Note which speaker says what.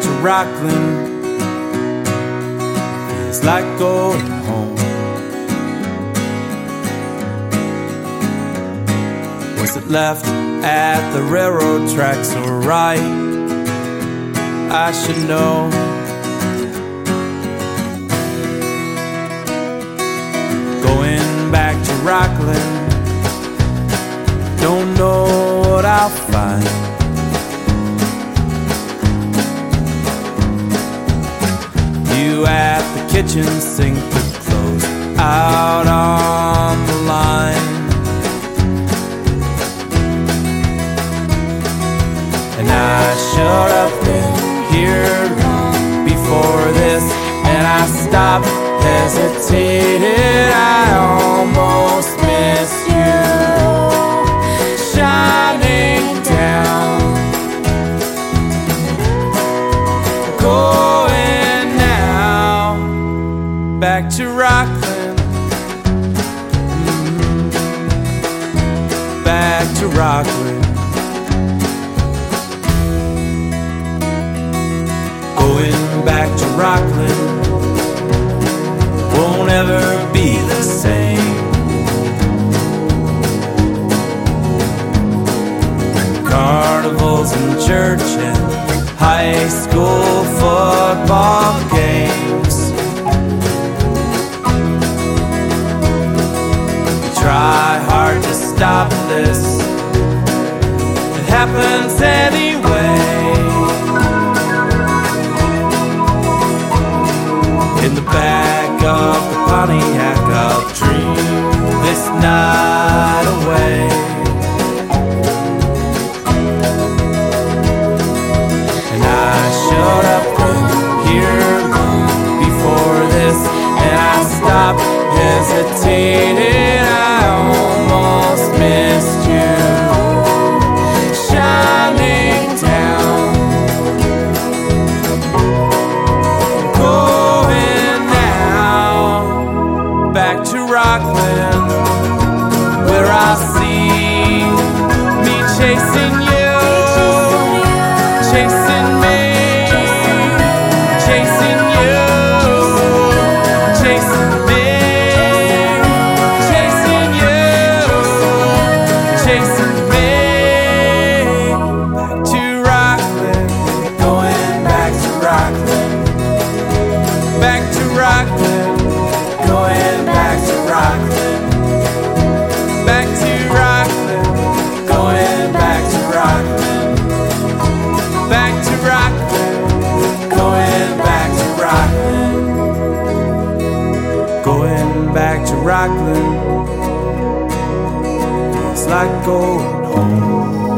Speaker 1: to Rockland is like going home. Was it left at the railroad tracks or right? I should know. Going back to Rockland, don't know what I'll find. You at the kitchen sink with clothes out on the line, and I should have been here long before this, and I stopped, hesitated, I almost missed you shining down. Going now back to Rockland, back to Rockland. Going back to Rockland won't ever be the same. Carnivals and church and high school football games. Try hard to stop this, it happens anyway. In the back of the Pontiac, I'll dream this night away. And I should have been here long before this, and I stopped, hesitated, I almost missed you shining down. Back to Rockland, where I see me chasing you, chasing me, chasing you, chasing me, chasing you, chasing me. Back to Rockland, going back to Rockland, back to Rockland. Going back to Rockland, back to Rockland, going back to Rockland, back to Rockland, going back to Rockland, going back to Rockland. It's like going home.